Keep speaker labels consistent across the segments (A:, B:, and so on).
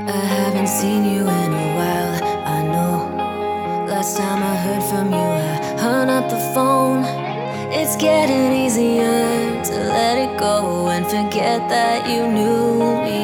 A: I haven't seen you in a while, I know. Last time I heard from you, I hung up the phone. It's getting easier to let it go and forget that you knew me.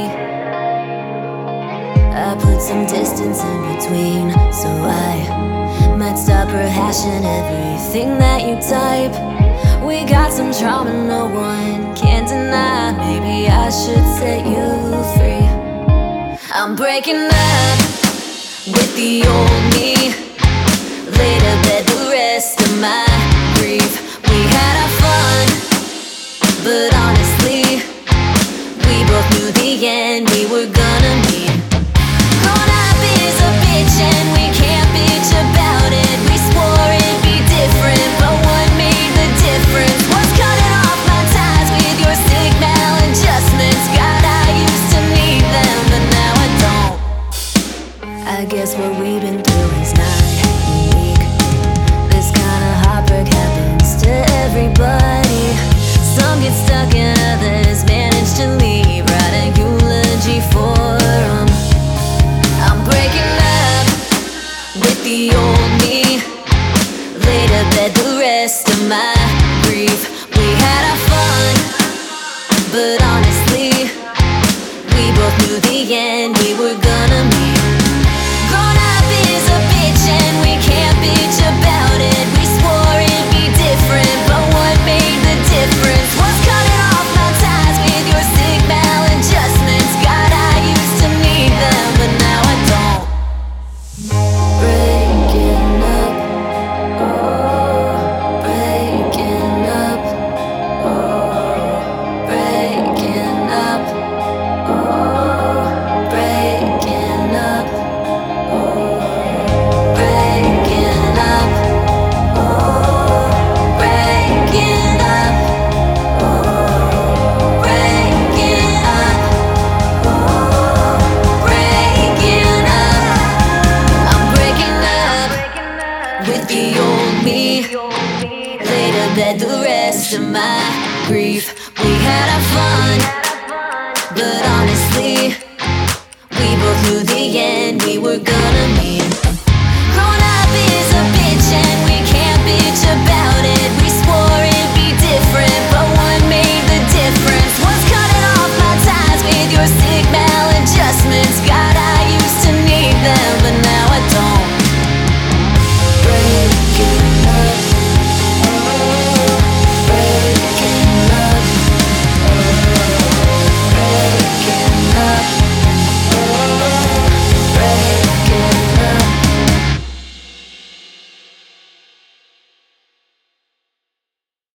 A: I put some distance in between, so I might stop rehashing everything that you type. We got some trauma no one can deny. Maybe I should set you free. I'm breaking up with the old me. Lay to bed the rest of my grief. We had our fun, but honestly, we both knew the end we were gonna meet. Grown up is a bitch and we can't bitch about it. We swore it'd be different, but what made the difference was cutting off my ties with your sick maladjustments. God, I used to need them, but now I don't. I guess what we've been through is not unique. This kind of heartbreak happens to everybody. Some get stuck and others manage to leave. Write a eulogy for 'em. I'm breaking up with the old me. Lay to bed the rest of my grief. We had our fun, but honestly, we both knew the end we were gonna meet. Grown up is a bitch and we can't bitch about it. We swore it'd be different, but what made the difference was cutting off my ties with your sick maladjustments. God, I used to need them, but now I don't. Breaking up, oh, breaking up, oh, breaking up, oh, breaking up, oh, breaking up, oh, breaking up, oh, breaking up, oh, breaking up. I'm breaking up with the old me. Lay to bed the rest of my grief. We had our fun, but honestly, we both knew